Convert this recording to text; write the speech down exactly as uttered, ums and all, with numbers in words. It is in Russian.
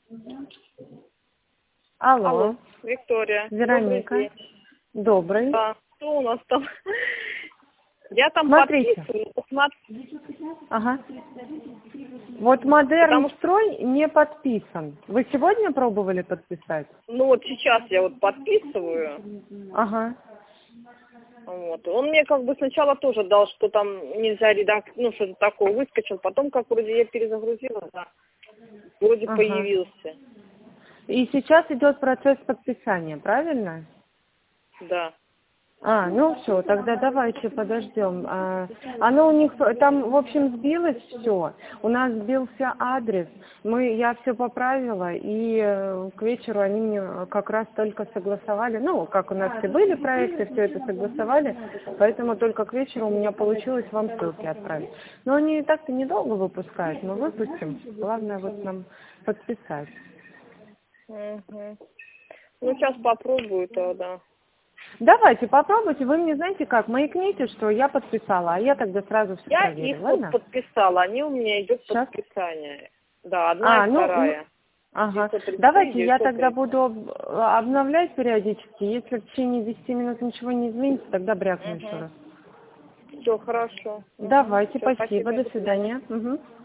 Алло, Алло, Виктория. Вероника. Добрый день. Добрый. Да, что у нас там? Я там Смотрите. подписываю. Посмотр- Ага. Вот модерн Потому что, строй не подписан. Вы сегодня пробовали подписать? ну вот сейчас я вот подписываю. Ага. Вот. Он мне как бы сначала тоже дал, что там нельзя редактировать, ну что-то такое выскочил. Потом как вроде я перезагрузила, да, вроде Ага. появился. И сейчас идет процесс подписания, правильно? Да. А, ну все, тогда давайте подождем. А, оно у них там, в общем, сбилось все. У нас сбился адрес. Мы, я все поправила, и э, к вечеру они мне как раз только согласовали. Ну, как у нас все были проекты, все это согласовали, поэтому только к вечеру у меня получилось вам ссылки отправить. Но они и так-то недолго выпускают, мы выпустим. Главное вот нам подписать. Угу. Ну сейчас попробую тогда. Давайте, попробуйте. Вы мне знаете как, маякните, что я подписала, а я тогда сразу все Я проверю, их вот ладно? подписала, они у меня идет Сейчас. подписание. Да, одна А, и ну, ну, вторая. ага. девятьсот тридцать три, Давайте я девятьсот тогда тридцать. буду об- обновлять периодически. Если в течение десяти минут ничего не изменится, тогда брякну еще Угу. раз. Все хорошо. Угу. Давайте, Все, спасибо, спасибо, до до свидания. свидания. Мгм.